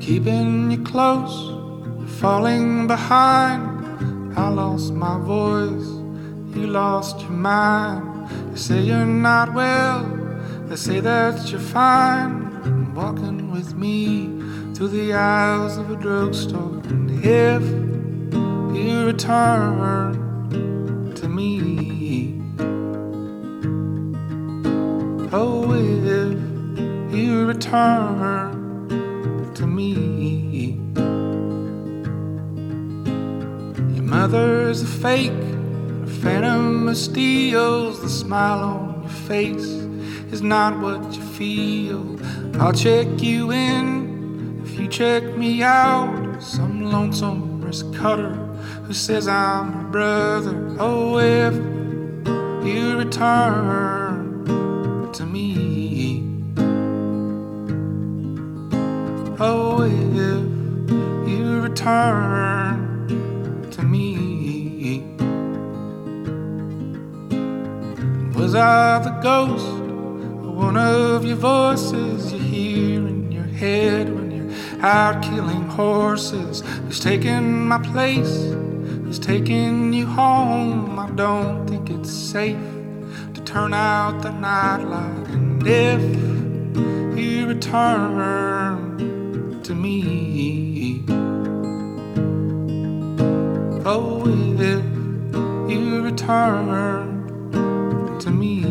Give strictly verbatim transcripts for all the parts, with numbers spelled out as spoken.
keeping you close, you're falling behind. I lost my voice, you lost your mind. They say you're not well, they say that you're fine. And walking with me through the aisles of a drugstore. And if you return to me, oh, if you return to me. Your mother's a fake, a phantom who steals. The smile on your face is not what you feel. I'll check you in if you check me out. Some lonesome wrist cutter who says I'm her brother. Oh, if you return to me, oh, if you return to me. Was I the ghost or one of your voices you hear in your head when you're out killing horses? Who's taking my place? Who's taking you home? I don't think it's safe to turn out the nightlight. And if you return to me, oh, if you return to me.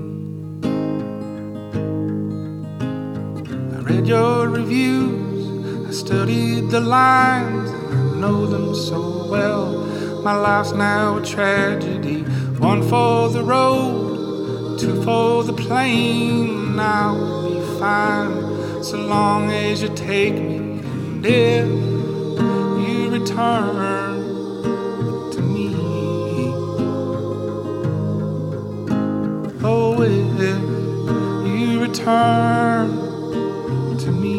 I read your reviews, I studied the lines, I know them so well. My life's now a tragedy. One for the road, two for the plane. I will be fine so long as you take me. And if you return to me, oh, if you return to me.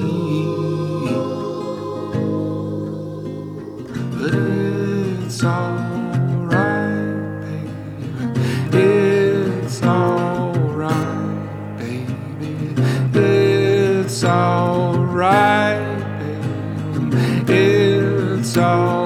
But it's alright, baby. It's alright, baby. It's alright, baby. It's alright.